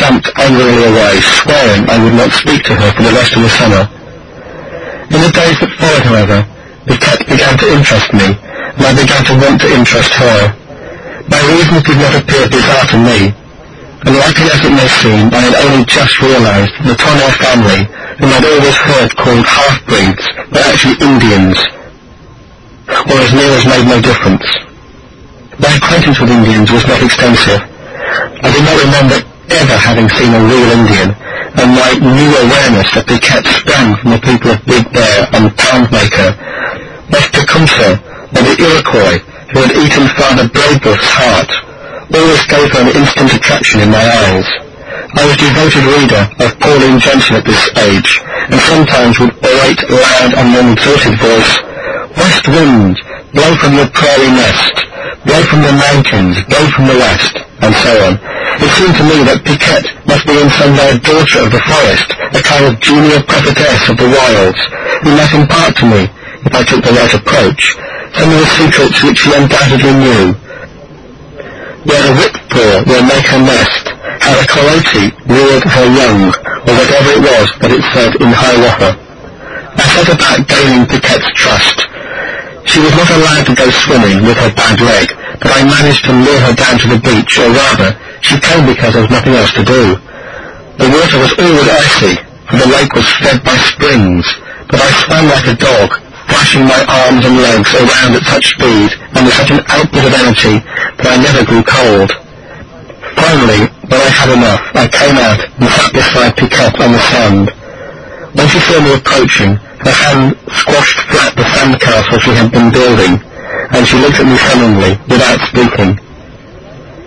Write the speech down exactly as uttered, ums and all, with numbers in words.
stamped angrily away, swearing I would not speak to her for the rest of the summer. In the days that followed, however, Piquette began to interest me, and I began to want to interest her. My reasons did not appear bizarre to me, and likely as it may seem, I had only just realized that the Tonnerre family, whom I'd always heard called half-breeds, were actually Indians, or as near as made no difference. My acquaintance with Indians was not extensive. I did not remember ever having seen a real Indian, and my new awareness that Piquette sprang from the people of Big Bear and Poundmaker, left Tecumseh, or the Iroquois, who had eaten Father Brebeuf's heart, always gave her an instant attraction in my eyes. I was a devoted reader of Pauline Johnson at this age, and sometimes would orate loud and non-exhausted voice, "West wind, blow from your prairie nest, blow from the mountains, blow from the west," and so on. It seemed to me that Piquette must be in some way a daughter of the forest, a kind of junior prophetess of the wilds, who might impart to me, if I took the right approach, some of the secrets which she undoubtedly knew. Where the whippoor will make her nest, how the coyote reared her young, or whatever it was that it said in Hiawatha. I set about gaining Piquette's trust. She was not allowed to go swimming with her bad leg, but I managed to lure her down to the beach, or rather, she came because there was nothing else to do. The water was always icy, for the lake was fed by springs, but I swam like a dog, flashing my arms and legs around at such speed and with such an output of energy that I never grew cold. Finally, when I had enough, I came out and sat beside Piquette on the sand. When she saw me approaching, her hand squashed flat the sandcastle she had been building, and she looked at me sullenly, without speaking.